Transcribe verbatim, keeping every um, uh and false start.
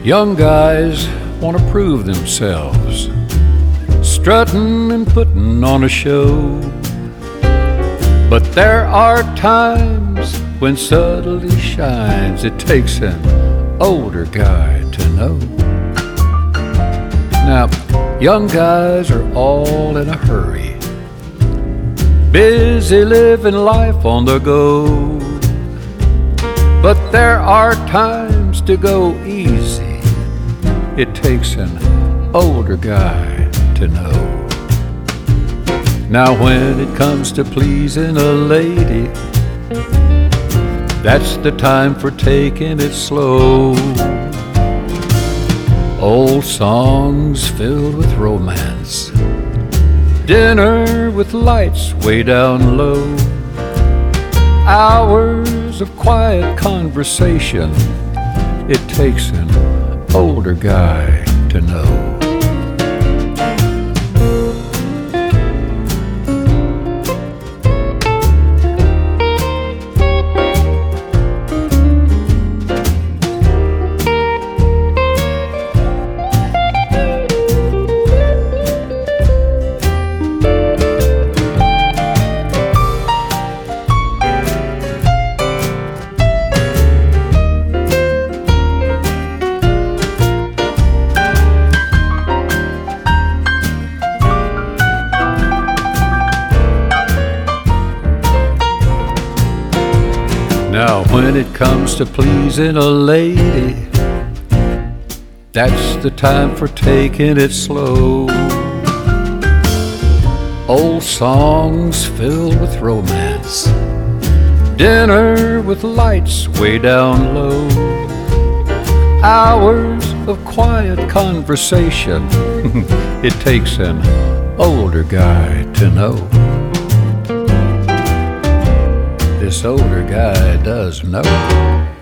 Young guys want to prove themselves, strutting and putting on a show. But there are times when subtlety shines. It takes an older guy to know. Now, young guys are all in a hurry, busy living life on the go. But there are times to go easy. It takes an older guy to know. Now when it comes to pleasing a lady, that's the time for taking it slow. Old songs filled with romance, dinner with lights way down low, hours of quiet conversation. It takes an older guy to know. Now when it comes to pleasing a lady, that's the time for taking it slow. Old songs filled with romance, dinner with lights way down low, hours of quiet conversation. It takes an older guy to know. This older guy does know.